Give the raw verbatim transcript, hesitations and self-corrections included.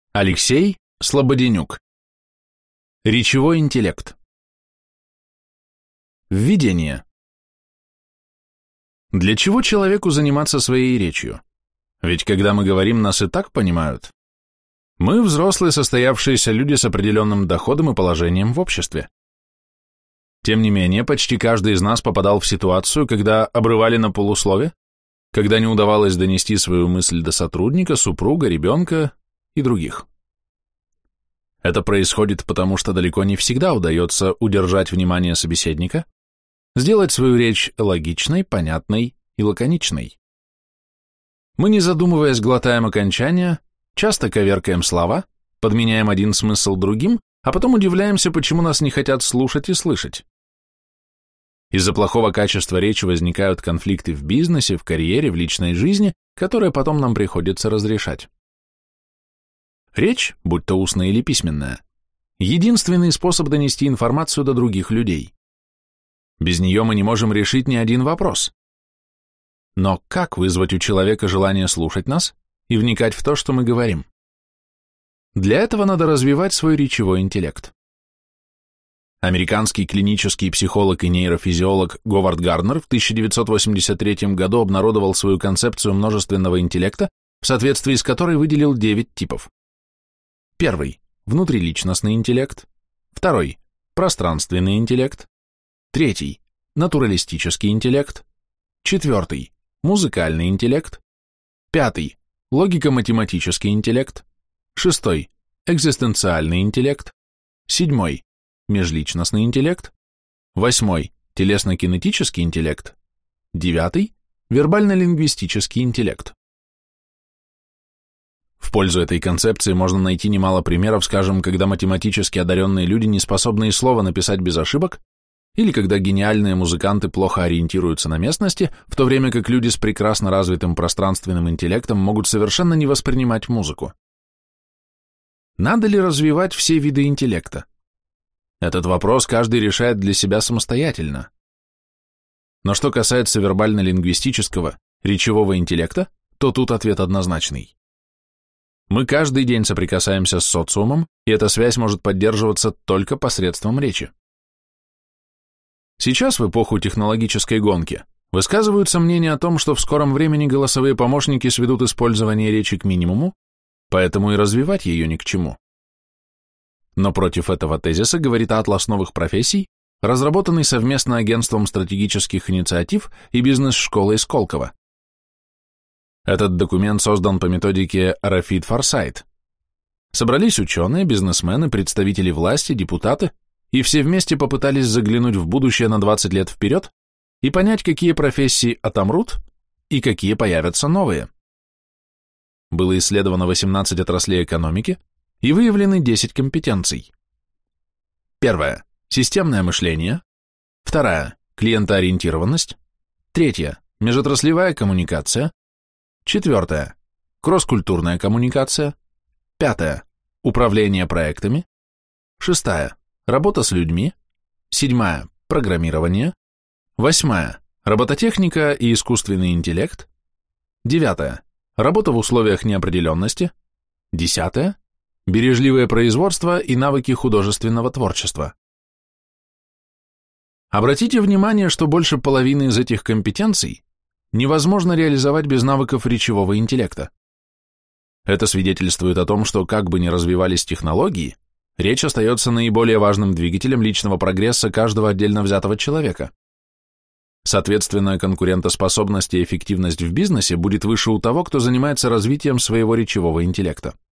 Алексей Слободенюк. Речевой интеллект. Введение. Для чего человеку заниматься своей речью? Ведь когда мы говорим, нас и так понимают. Мы взрослые, состоявшиеся люди с определенным доходом и положением в обществе. Тем не менее, почти каждый из нас попадал в ситуацию, когда обрывали на полуслове, когда не удавалось донести свою мысль до сотрудника, супруга, ребенка и других. Это происходит потому, что далеко не всегда удается удержать внимание собеседника, сделать свою речь логичной, понятной и лаконичной. Мы, не задумываясь, глотаем окончания, часто коверкаем слова, подменяем один смысл другим, а потом удивляемся, почему нас не хотят слушать и слышать. Из-за плохого качества речи возникают конфликты в бизнесе, в карьере, в личной жизни, которые потом нам приходится разрешать. Речь, будь то устная или письменная, единственный способ донести информацию до других людей. Без нее мы не можем решить ни один вопрос. Но как вызвать у человека желание слушать нас и вникать в то, что мы говорим? Для этого надо развивать свой речевой интеллект. Американский клинический психолог и нейрофизиолог Говард Гарнер в тысяча девятьсот восемьдесят третьем году обнародовал свою концепцию множественного интеллекта, в соответствии с которой выделил девять типов. Первый – внутриличностный интеллект. Второй – пространственный интеллект. Третий – натуралистический интеллект. Четвертый – музыкальный интеллект. Пятый – логико-математический интеллект. Шестой – экзистенциальный интеллект. Седьмой – межличностный интеллект. Восьмой – телесно-кинетический интеллект. Девятый – вербально-лингвистический интеллект. В пользу этой концепции можно найти немало примеров, скажем, когда математически одаренные люди не способны и слова написать без ошибок, или когда гениальные музыканты плохо ориентируются на местности, в то время как люди с прекрасно развитым пространственным интеллектом могут совершенно не воспринимать музыку. Надо ли развивать все виды интеллекта? Этот вопрос каждый решает для себя самостоятельно. Но что касается вербально-лингвистического, речевого интеллекта, то тут ответ однозначный. Мы каждый день соприкасаемся с социумом, и эта связь может поддерживаться только посредством речи. Сейчас, в эпоху технологической гонки, высказываются мнения о том, что в скором времени голосовые помощники сведут использование речи к минимуму, поэтому и развивать ее ни к чему. Но против этого тезиса говорит атлас новых профессий, разработанный совместно Агентством стратегических инициатив и бизнес-школой Сколково. Этот документ создан по методике Рафид Форсайт. Собрались ученые, бизнесмены, представители власти, депутаты, и все вместе попытались заглянуть в будущее на двадцать лет вперед и понять, какие профессии отомрут и какие появятся новые. Было исследовано восемнадцать отраслей экономики и выявлены десять компетенций. Первая – системное мышление. Вторая – клиентоориентированность. Третья – межотраслевая коммуникация. Четвертое – кросс-культурная коммуникация. Пятое – управление проектами. Шестая – работа с людьми. Седьмая – программирование. Восьмая – робототехника и искусственный интеллект. Девятая – работа в условиях неопределенности. Десятая – бережливое производство и навыки художественного творчества. Обратите внимание, что больше половины из этих компетенций невозможно реализовать без навыков речевого интеллекта. Это свидетельствует о том, что как бы ни развивались технологии, речь остается наиболее важным двигателем личного прогресса каждого отдельно взятого человека. Соответственно, конкурентоспособность и эффективность в бизнесе будет выше у того, кто занимается развитием своего речевого интеллекта.